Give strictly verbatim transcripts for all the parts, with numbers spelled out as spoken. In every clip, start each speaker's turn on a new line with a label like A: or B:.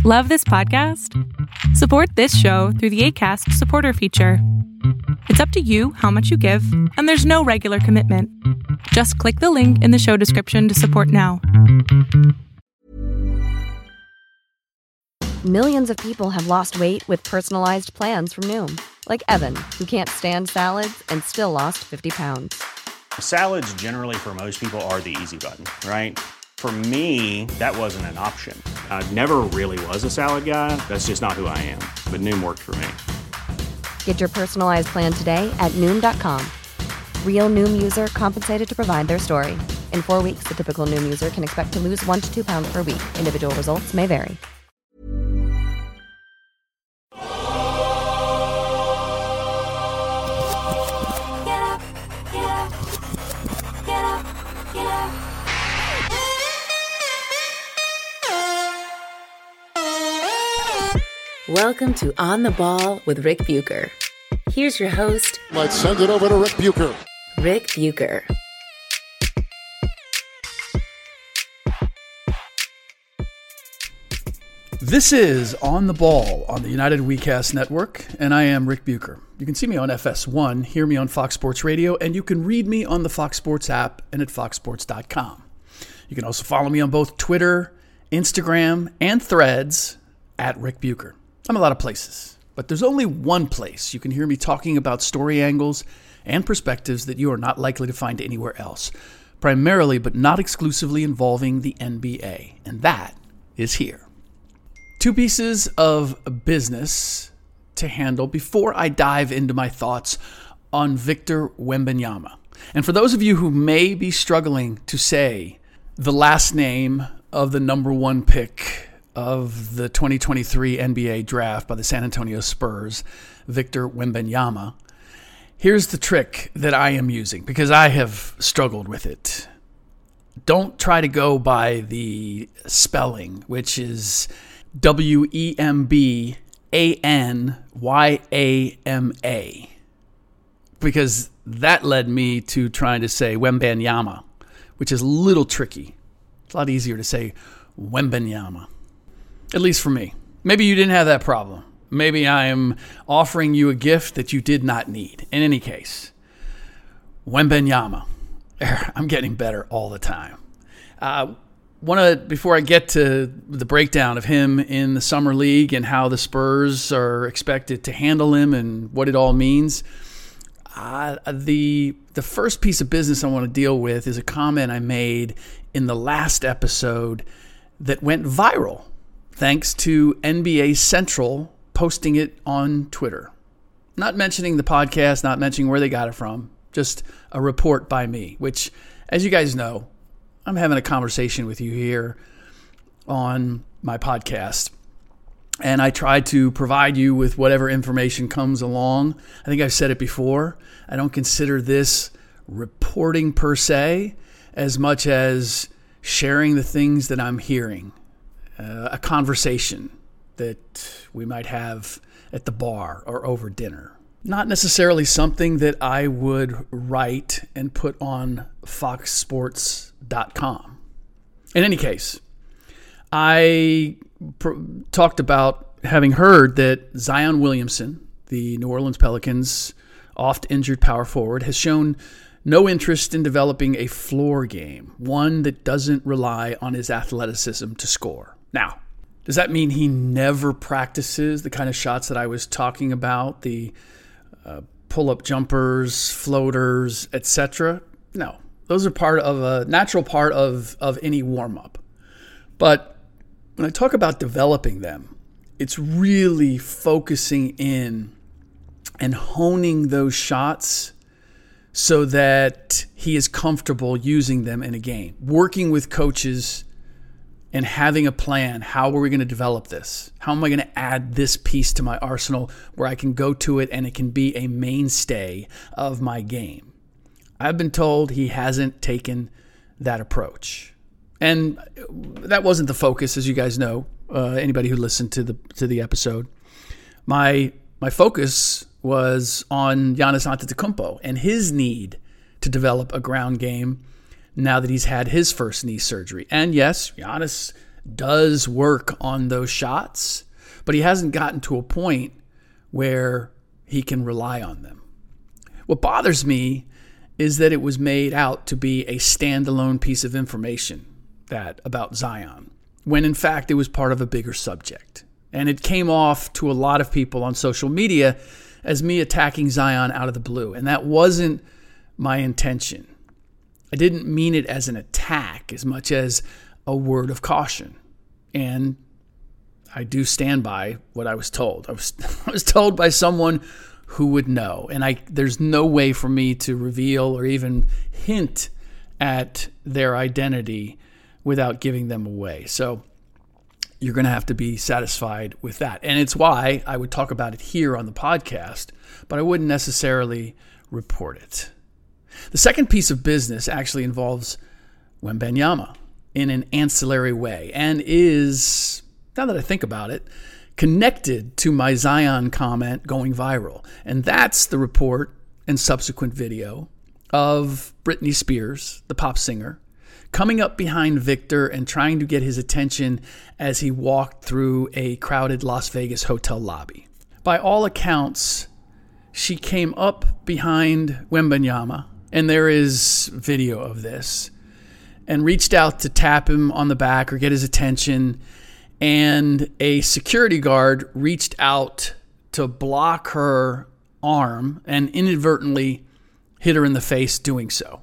A: Love this podcast? Support this show through the Acast supporter feature. It's up to you how much you give, and there's no regular commitment. Just click the link in the show description to support now.
B: Millions of people have lost weight with personalized plans from Noom. Like Evan, who can't stand salads and still lost fifty pounds.
C: Salads generally for most people are the easy button, right? For me, that wasn't an option. I never really was a salad guy. That's just not who I am. But Noom worked for me.
B: Get your personalized plan today at Noom dot com. Real Noom user compensated to provide their story. In four weeks, the typical Noom user can expect to lose one to two pounds per week. Individual results may vary.
D: Welcome to On the Ball with Rick Bucher. Here's your host.
E: Let's send it over to Rick Bucher.
D: Rick Bucher.
F: This is On the Ball on the United WeCast Network, and I am Rick Bucher. You can see me on F S one, hear me on Fox Sports Radio, and you can read me on the Fox Sports app and at fox sports dot com. You can also follow me on both Twitter, Instagram, and Threads at Rick Bucher. I'm a lot of places, but there's only one place you can hear me talking about story angles and perspectives that you are not likely to find anywhere else, primarily but not exclusively involving the N B A, and that is here. Two pieces of business to handle before I dive into my thoughts on Victor Wembanyama. And for those of you who may be struggling to say the last name of the number one pick of the twenty twenty-three N B A draft by the San Antonio Spurs, Victor Wembanyama, here's the trick that I am using because I have struggled with it. Don't try to go by the spelling, which is W E M B A N Y A M A, because that led me to trying to say Wembanyama, which is a little tricky. It's a lot easier to say Wembanyama. At least for me. Maybe you didn't have that problem. Maybe I am offering you a gift that you did not need. In any case, Wembanyama. I'm getting better all the time. Uh, wanna, before I get to the breakdown of him in the Summer League and how the Spurs are expected to handle him and what it all means, uh, the the first piece of business I want to deal with is a comment I made in the last episode that went viral, thanks to N B A Central posting it on Twitter. Not mentioning the podcast, not mentioning where they got it from, just a report by me, which, as you guys know, I'm having a conversation with you here on my podcast. And I try to provide you with whatever information comes along. I think I've said it before. I don't consider this reporting per se as much as sharing the things that I'm hearing. Uh, a conversation that we might have at the bar or over dinner. Not necessarily something that I would write and put on fox sports dot com. In any case, I pr- talked about having heard that Zion Williamson, the New Orleans Pelicans' oft-injured power forward, has shown no interest in developing a floor game, one that doesn't rely on his athleticism to score. Now, does that mean he never practices the kind of shots that I was talking about, the uh, pull-up jumpers, floaters, et cetera? No, those are part of a natural part of, of any warm-up. But when I talk about developing them, it's really focusing in and honing those shots so that he is comfortable using them in a game, working with coaches and having a plan. How are we going to develop this? How am I going to add this piece to my arsenal where I can go to it and it can be a mainstay of my game? I've been told he hasn't taken that approach. And that wasn't the focus, as you guys know, uh, anybody who listened to the to the episode. My my focus was on Giannis Antetokounmpo and his need to develop a ground game now that he's had his first knee surgery. And yes, Giannis does work on those shots, but he hasn't gotten to a point where he can rely on them. What bothers me is that it was made out to be a standalone piece of information that about Zion, when in fact it was part of a bigger subject. And it came off to a lot of people on social media as me attacking Zion out of the blue. And that wasn't my intention. I didn't mean it as an attack as much as a word of caution. And I do stand by what I was told. I was, I was told by someone who would know. And I there's no way for me to reveal or even hint at their identity without giving them away. So you're going to have to be satisfied with that. And it's why I would talk about it here on the podcast, but I wouldn't necessarily report it. The second piece of business actually involves Wembanyama in an ancillary way and is, now that I think about it, connected to my Zion comment going viral. And that's the report and subsequent video of Britney Spears, the pop singer, coming up behind Victor and trying to get his attention as he walked through a crowded Las Vegas hotel lobby. By all accounts, she came up behind Wembanyama, and there is video of this, and reached out to tap him on the back or get his attention, and a security guard reached out to block her arm and inadvertently hit her in the face doing so.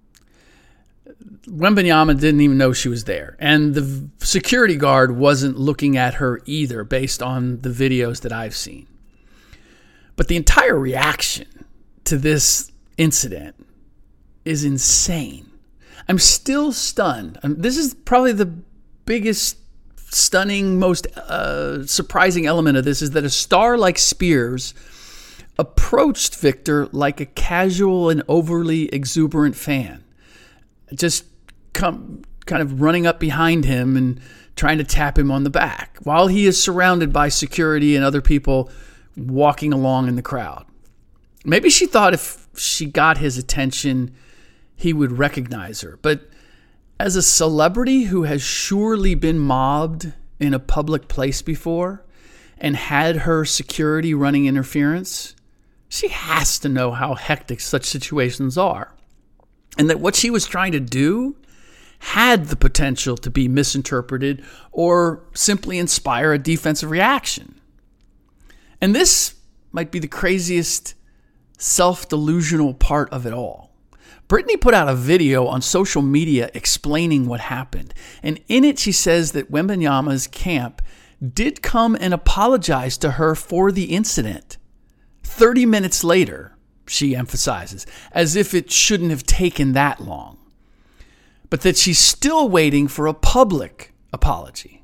F: Wembanyama didn't even know she was there. And the security guard wasn't looking at her either based on the videos that I've seen. But the entire reaction to this incident is insane. I'm still stunned. This is probably the biggest, stunning, most uh, surprising element of this is that a star like Spears approached Victor like a casual and overly exuberant fan. Just come, kind of running up behind him and trying to tap him on the back while he is surrounded by security and other people walking along in the crowd. Maybe she thought if she got his attention, he would recognize her. But as a celebrity who has surely been mobbed in a public place before and had her security running interference, she has to know how hectic such situations are. And that what she was trying to do had the potential to be misinterpreted or simply inspire a defensive reaction. And this might be the craziest self-delusional part of it all. Britney put out a video on social media explaining what happened. And in it, she says that Wembanyama's camp did come and apologize to her for the incident. thirty minutes later, she emphasizes, as if it shouldn't have taken that long, but that she's still waiting for a public apology.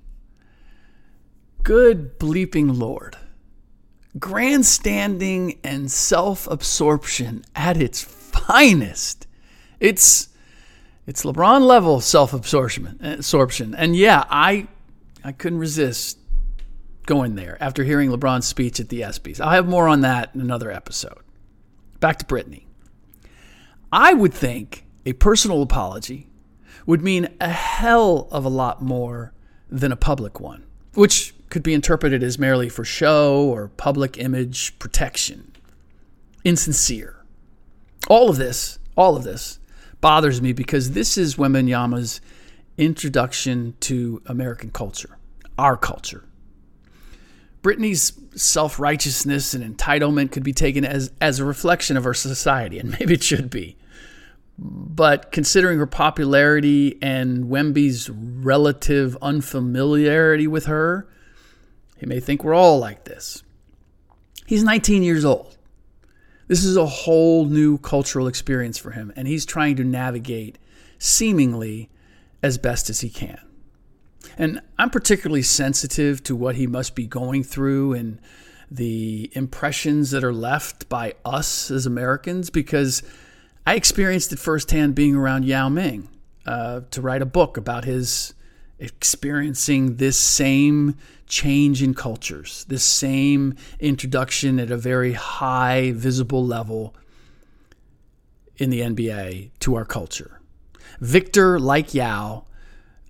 F: Good bleeping Lord. Grandstanding and self-absorption at its finest. It's it's LeBron level self-absorption. Absorption. And yeah, I I couldn't resist going there after hearing LeBron's speech at the ESPYs. I'll have more on that in another episode. Back to Britney. I would think a personal apology would mean a hell of a lot more than a public one, which could be interpreted as merely for show or public image protection. Insincere. All of this, all of this bothers me because this is Wembanyama's introduction to American culture, our culture. Britney's self-righteousness and entitlement could be taken as, as a reflection of our society, and maybe it should be. But considering her popularity and Wemby's relative unfamiliarity with her, he may think we're all like this. He's nineteen years old. This is a whole new cultural experience for him, and he's trying to navigate seemingly as best as he can. And I'm particularly sensitive to what he must be going through and the impressions that are left by us as Americans, because I experienced it firsthand being around Yao Ming uh, to write a book about his experiencing this same change in cultures, this same introduction at a very high visible level in the N B A to our culture. Victor, like Yao,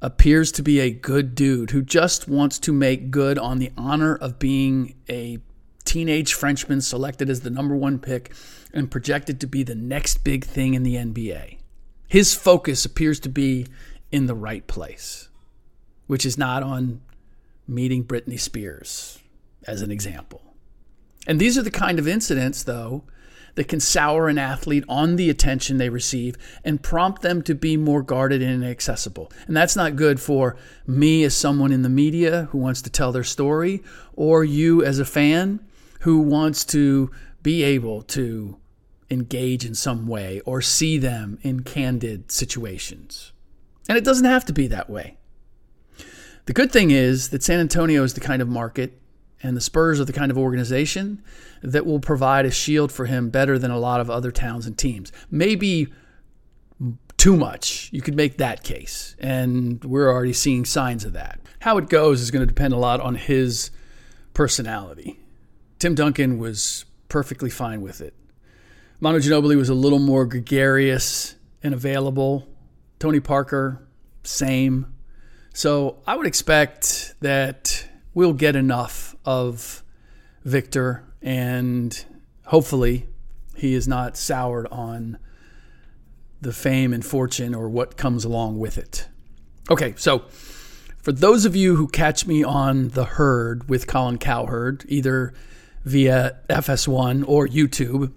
F: appears to be a good dude who just wants to make good on the honor of being a teenage Frenchman selected as the number one pick and projected to be the next big thing in the N B A. His focus appears to be in the right place, which is not on meeting Britney Spears, as an example. And these are the kind of incidents, though, that can sour an athlete on the attention they receive and prompt them to be more guarded and inaccessible. And that's not good for me as someone in the media who wants to tell their story, or you as a fan who wants to be able to engage in some way or see them in candid situations. And it doesn't have to be that way. The good thing is that San Antonio is the kind of market and the Spurs are the kind of organization that will provide a shield for him better than a lot of other towns and teams. Maybe too much. You could make that case. And we're already seeing signs of that. How it goes is going to depend a lot on his personality. Tim Duncan was perfectly fine with it. Manu Ginobili was a little more gregarious and available. Tony Parker, same. So I would expect that we'll get enough of Victor, and hopefully he is not soured on the fame and fortune or what comes along with it. Okay, so for those of you who catch me on The Herd with Colin Cowherd, either via F S one or YouTube,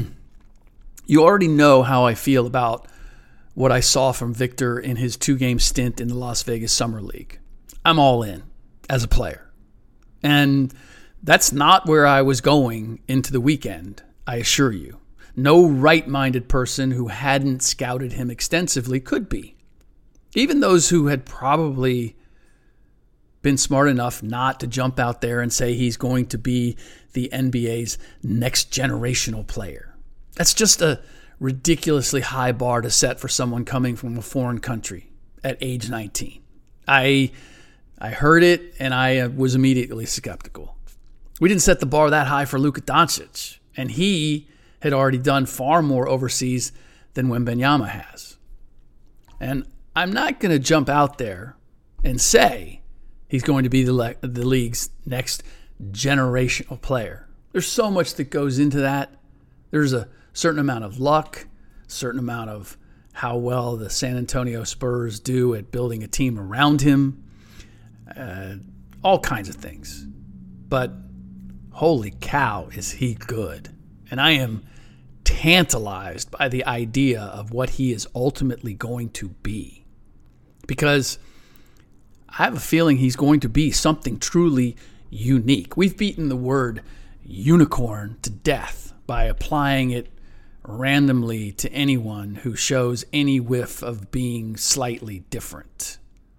F: you already know how I feel about what I saw from Victor in his two-game stint in the Las Vegas Summer League. I'm all in as a player. And that's not where I was going into the weekend, I assure you. No right-minded person who hadn't scouted him extensively could be. Even those who had probably been smart enough not to jump out there and say he's going to be the N B A's next generational player. That's just a ridiculously high bar to set for someone coming from a foreign country at age nineteen. I I heard it, and I was immediately skeptical. We didn't set the bar that high for Luka Doncic, and he had already done far more overseas than Wembanyama has. And I'm not going to jump out there and say he's going to be the, le- the league's next generational player. There's so much that goes into that. There's a certain amount of luck, certain amount of how well the San Antonio Spurs do at building a team around him, uh, all kinds of things. But holy cow, is he good. And I am tantalized by the idea of what he is ultimately going to be. Because I have a feeling he's going to be something truly unique. We've beaten the word unicorn to death by applying it randomly to anyone who shows any whiff of being slightly different.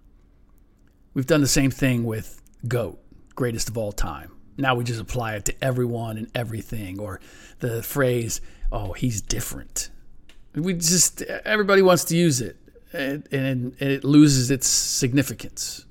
F: We've done the same thing with GOAT, greatest of all time. Now we just apply it to everyone and everything, or the phrase, oh, he's different. We just, everybody wants to use it, and, and it loses its significance.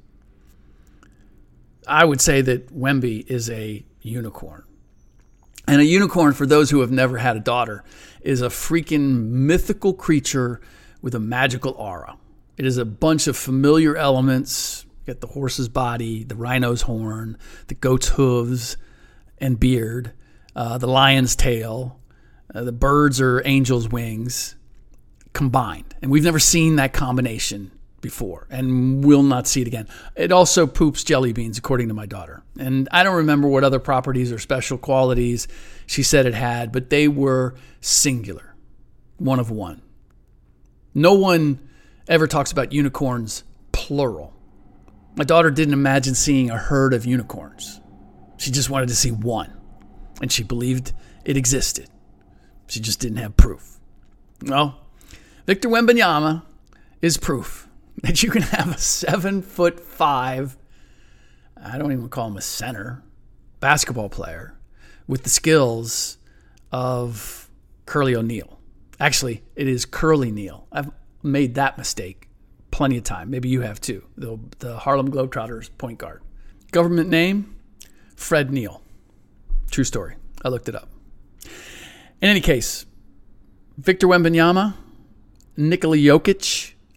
F: I would say that Wemby is a unicorn. And a unicorn, for those who have never had a daughter, is a freaking mythical creature with a magical aura. It is a bunch of familiar elements. You got the horse's body, the rhino's horn, the goat's hooves and beard, uh, the lion's tail, uh, the birds or angel's wings combined. And we've never seen that combination before, and will not see it again. It also poops jelly beans, according to my daughter. And I don't remember what other properties or special qualities she said it had, but they were singular, one of one. No one ever talks about unicorns plural. My daughter didn't imagine seeing a herd of unicorns. She just wanted to see one, and she believed it existed. She just didn't have proof. Well, Victor Wembanyama is proof that you can have a seven foot five, I don't even call him a center, basketball player with the skills of Curly O'Neal. Actually, it is Curly Neal. I've made that mistake plenty of time. Maybe you have too. The, the Harlem Globetrotters point guard. Government name, Fred Neal. True story. I looked it up. In any case, Victor Wembanyama, Nikola Jokic,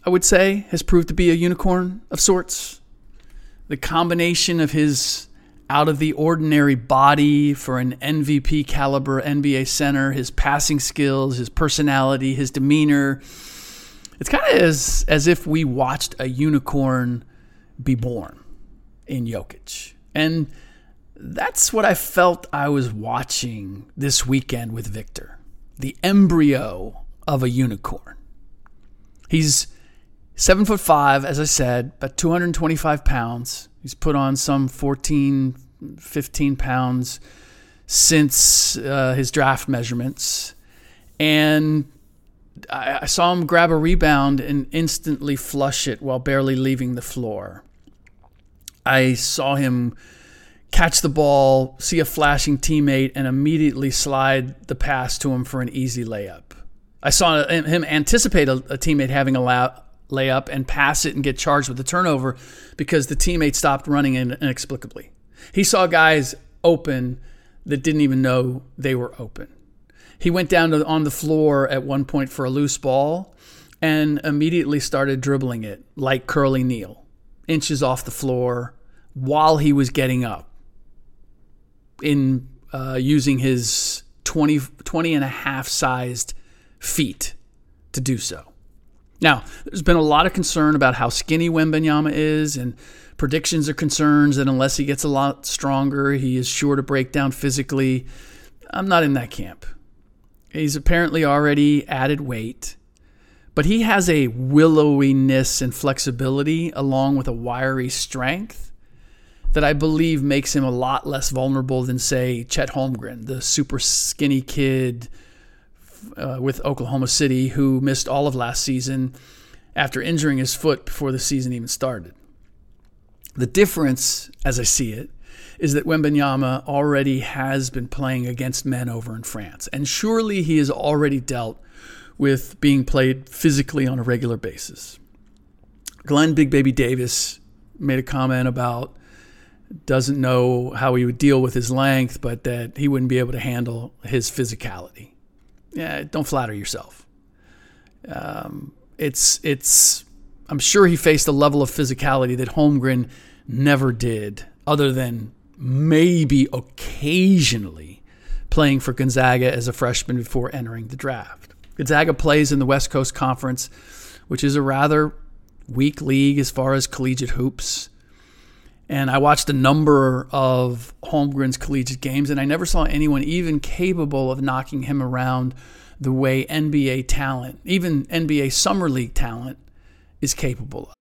F: I would say, has proved to be a unicorn of sorts. The combination of his out-of-the-ordinary body for an M V P caliber N B A center, his passing skills, his personality, his demeanor. It's kind of as, as if we watched a unicorn be born in Jokic. And that's what I felt I was watching this weekend with Victor. The embryo of a unicorn. He's seven foot five, as I said, about two hundred twenty-five pounds. He's put on some fourteen, fifteen pounds since uh, his draft measurements. And I, I saw him grab a rebound and instantly flush it while barely leaving the floor. I saw him catch the ball, see a flashing teammate, and immediately slide the pass to him for an easy layup. I saw him anticipate a, a teammate having a lay- layup and pass it and get charged with the turnover because the teammate stopped running inexplicably. He saw guys open that didn't even know they were open. He went down to, on the floor at one point for a loose ball and immediately started dribbling it like Curly Neal, inches off the floor while he was getting up in uh, using his twenty, twenty and a half sized feet to do so. Now, there's been a lot of concern about how skinny Wembanyama is, and predictions are concerns that unless he gets a lot stronger, he is sure to break down physically. I'm not in that camp. He's apparently already added weight, but he has a willowiness and flexibility along with a wiry strength that I believe makes him a lot less vulnerable than, say, Chet Holmgren, the super skinny kid Uh, with Oklahoma City, who missed all of last season after injuring his foot before the season even started. The difference, as I see it, is that Wembanyama already has been playing against men over in France, and surely he has already dealt with being played physically on a regular basis. Glenn Big Baby Davis made a comment about doesn't know how he would deal with his length, but that he wouldn't be able to handle his physicality. Yeah, don't flatter yourself. Um, it's it's. I'm sure he faced a level of physicality that Holmgren never did, other than maybe occasionally playing for Gonzaga as a freshman before entering the draft. Gonzaga plays in the West Coast Conference, which is a rather weak league as far as collegiate hoops. And I watched a number of Holmgren's collegiate games, and I never saw anyone even capable of knocking him around the way N B A talent, even N B A Summer League talent, is capable of.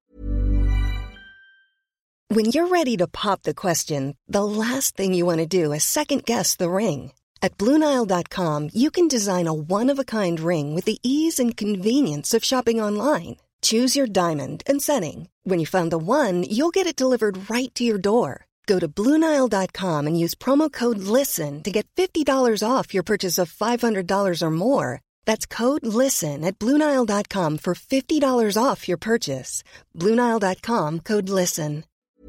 G: When you're ready to pop the question, the last thing you want to do is second-guess the ring. At Blue Nile dot com, you can design a one-of-a-kind ring with the ease and convenience of shopping online. Choose your diamond and setting. When you find the one, you'll get it delivered right to your door. Go to Blue Nile dot com and use promo code LISTEN to get fifty dollars off your purchase of five hundred dollars or more. That's code LISTEN at Blue Nile dot com for fifty dollars off your purchase. Blue Nile dot com, code LISTEN.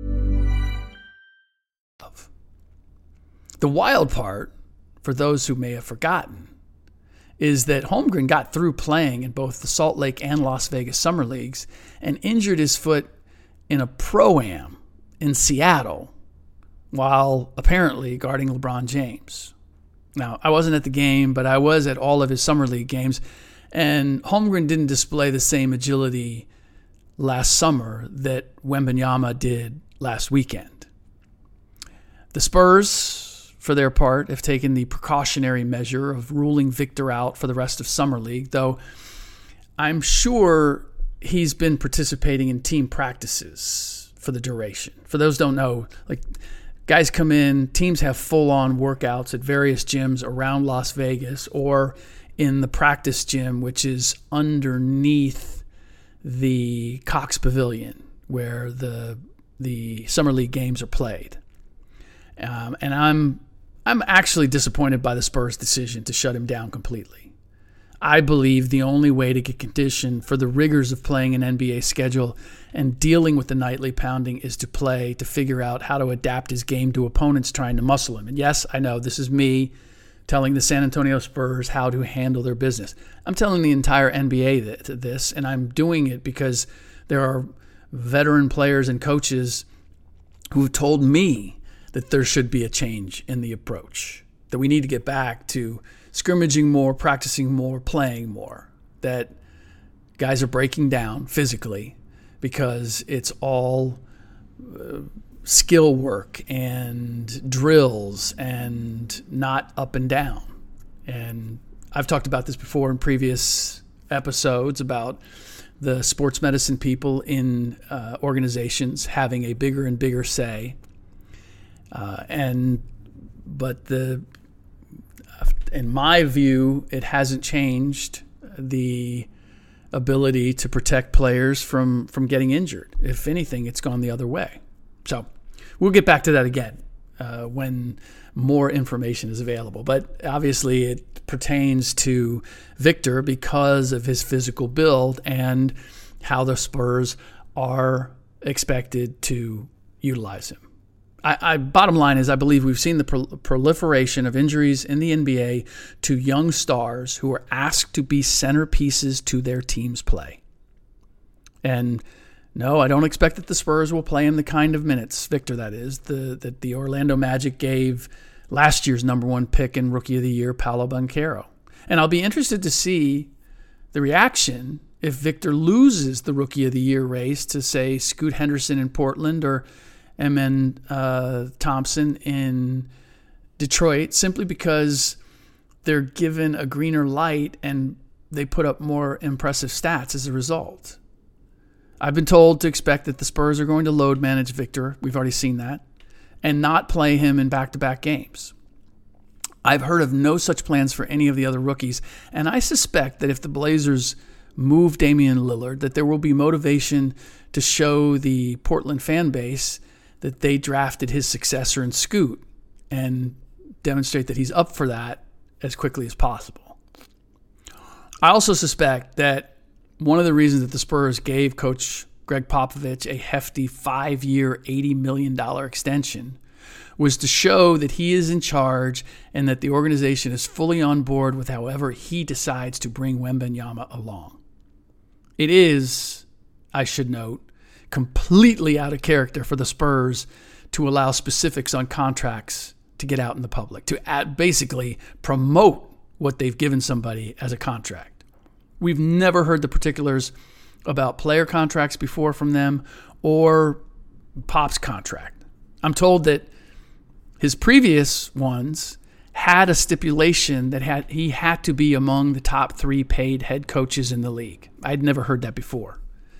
F: The wild part, for those who may have forgotten, is that Holmgren got through playing in both the Salt Lake and Las Vegas Summer Leagues and injured his foot in a Pro-Am in Seattle while apparently guarding LeBron James. Now, I wasn't at the game, but I was at all of his Summer League games, and Holmgren didn't display the same agility last summer that Wembanyama did last weekend. The Spurs, for their part, have taken the precautionary measure of ruling Victor out for the rest of Summer League, though I'm sure he's been participating in team practices for the duration. For those who don't know, like guys come in, teams have full-on workouts at various gyms around Las Vegas or in the practice gym, which is underneath the Cox Pavilion where the the Summer League games are played. Um, and I'm I'm actually disappointed by the Spurs' decision to shut him down completely. I believe the only way to get conditioned for the rigors of playing an N B A schedule and dealing with the nightly pounding is to play, to figure out how to adapt his game to opponents trying to muscle him. And yes, I know this is me telling the San Antonio Spurs how to handle their business. I'm telling the entire N B A this, and I'm doing it because there are veteran players and coaches who've told me that there should be a change in the approach, that we need to get back to scrimmaging more, practicing more, playing more, that guys are breaking down physically because it's all uh, skill work and drills and not up and down. And I've talked about this before in previous episodes about the sports medicine people in uh, organizations having a bigger and bigger say. Uh, and but the in my view, it hasn't changed the ability to protect players from, from getting injured. If anything, it's gone the other way. So we'll get back to that again uh, when more information is available. But obviously it pertains to Victor because of his physical build and how the Spurs are expected to utilize him. I, I bottom line is I believe we've seen the pro- proliferation of injuries in the N B A to young stars who are asked to be centerpieces to their team's play. And no, I don't expect that the Spurs will play him the kind of minutes, Victor, that is, the, that the Orlando Magic gave last year's number one pick and Rookie of the Year, Paolo Banchero. And I'll be interested to see the reaction if Victor loses the Rookie of the Year race to, say, Scoot Henderson in Portland or Amen uh, Thompson in Detroit, simply because they're given a greener light and they put up more impressive stats as a result. I've been told to expect that the Spurs are going to load manage Victor. We've already seen that. And not play him in back-to-back games. I've heard of no such plans for any of the other rookies. And I suspect that if the Blazers move Damian Lillard, that there will be motivation to show the Portland fan base that they drafted his successor in Scoot and demonstrate that he's up for that as quickly as possible. I also suspect that one of the reasons that the Spurs gave Coach Greg Popovich a hefty five-year, eighty million dollars extension was to show that he is in charge and that the organization is fully on board with however he decides to bring Wembanyama along. It is, I should note, completely out of character for the Spurs to allow specifics on contracts to get out in the public, to add, basically promote what they've given somebody as a contract. We've never heard the particulars about player contracts before from them or Pop's contract. I'm told that his previous ones had a stipulation that had he had to be among the top three paid head coaches in the league. I'd never heard that before,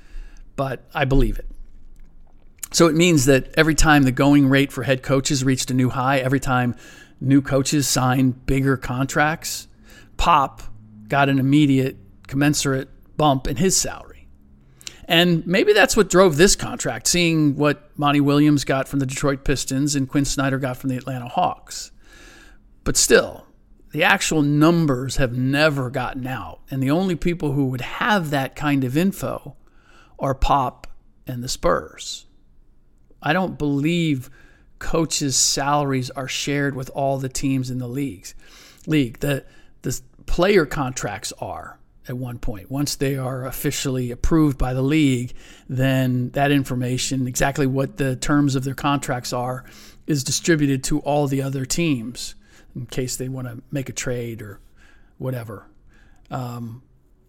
F: but I believe it. So it means that every time the going rate for head coaches reached a new high, every time new coaches signed bigger contracts, Pop got an immediate commensurate bump in his salary. And maybe that's what drove this contract, seeing what Monty Williams got from the Detroit Pistons and Quinn Snyder got from the Atlanta Hawks. But still, the actual numbers have never gotten out. And the only people who would have that kind of info are Pop and the Spurs. I don't believe coaches' salaries are shared with all the teams in the leagues. League. The, the player contracts are. At one point. Once they are officially approved by the league, then that information, exactly what the terms of their contracts are, is distributed to all the other teams in case they want to make a trade or whatever. Um,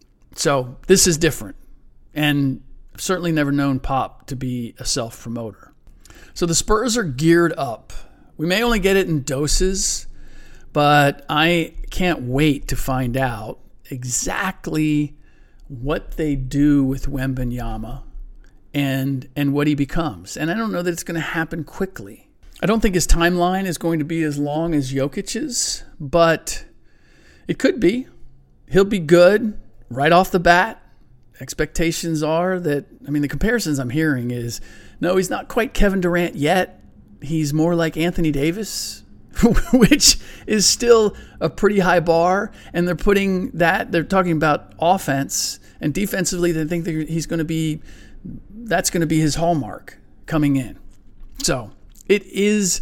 F: so this is different. And I've certainly never known Pop to be a self-promoter. So the Spurs are geared up. We may only get it in doses, but I can't wait to find out exactly what they do with Wembanyama and and what he becomes. And I don't know that it's going to happen quickly. I don't think his timeline is going to be as long as Jokic's, but it could be. He'll be good right off the bat. Expectations are that, I mean, the comparisons I'm hearing is, no, he's not quite Kevin Durant yet. He's more like Anthony Davis, which is still a pretty high bar. And they're putting that, they're talking about offense, and defensively they think that he's going to be, that's going to be his hallmark coming in. So it is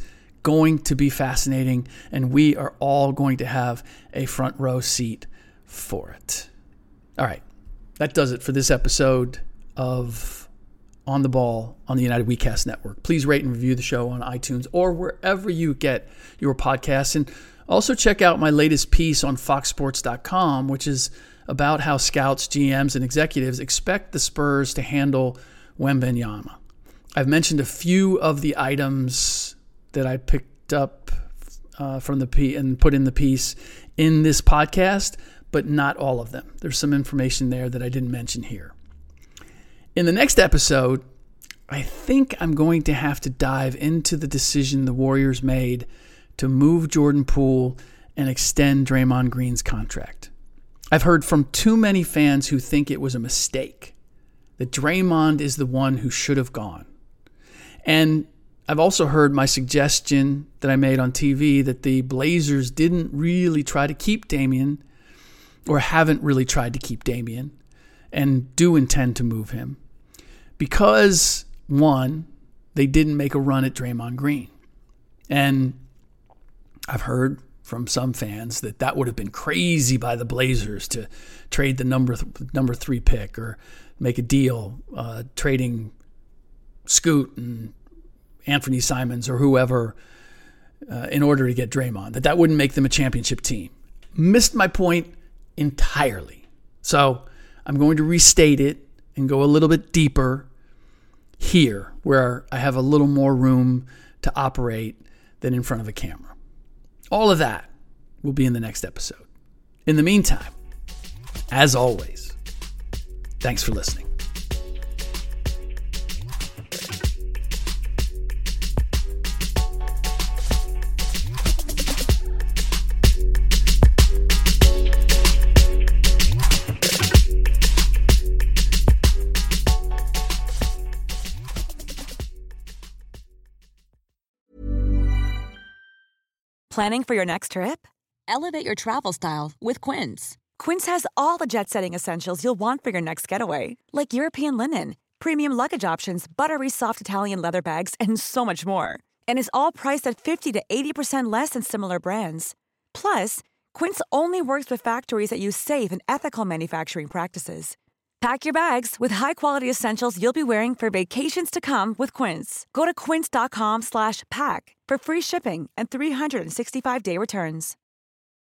F: going to be fascinating, and we are all going to have a front row seat for it. All right, that does it for this episode of On the Ball on the United WeCast Network. Please rate and review the show on iTunes or wherever you get your podcasts. And also check out my latest piece on fox sports dot com, which is about how scouts, G Ms, and executives expect the Spurs to handle Wembanyama. I've mentioned a few of the items that I picked up uh, from the piece and put in the piece in this podcast, but not all of them. There's some information there that I didn't mention here. In the next episode, I think I'm going to have to dive into the decision the Warriors made to move Jordan Poole and extend Draymond Green's contract. I've heard from too many fans who think it was a mistake, that Draymond is the one who should have gone. And I've also heard my suggestion that I made on T V that the Blazers didn't really try to keep Damian, or haven't really tried to keep Damian, and do intend to move him. Because, one, they didn't make a run at Draymond Green. And I've heard from some fans that that would have been crazy by the Blazers to trade the number th- number three pick or make a deal uh, trading Scoot and Anthony Simons or whoever uh, in order to get Draymond, that that wouldn't make them a championship team. Missed my point entirely. So I'm going to restate it and go a little bit deeper here, where I have a little more room to operate than in front of a camera. All of that will be in the next episode. In the meantime, as always, thanks for listening.
H: Planning for your next trip? Elevate your travel style with Quince. Quince has all the jet-setting essentials you'll want for your next getaway, like European linen, premium luggage options, buttery soft Italian leather bags, and so much more. And is all priced at fifty to eighty percent less than similar brands. Plus, Quince only works with factories that use safe and ethical manufacturing practices. Pack your bags with high-quality essentials you'll be wearing for vacations to come with Quince. Go to quince dot com slash pack for free shipping and three sixty-five day returns.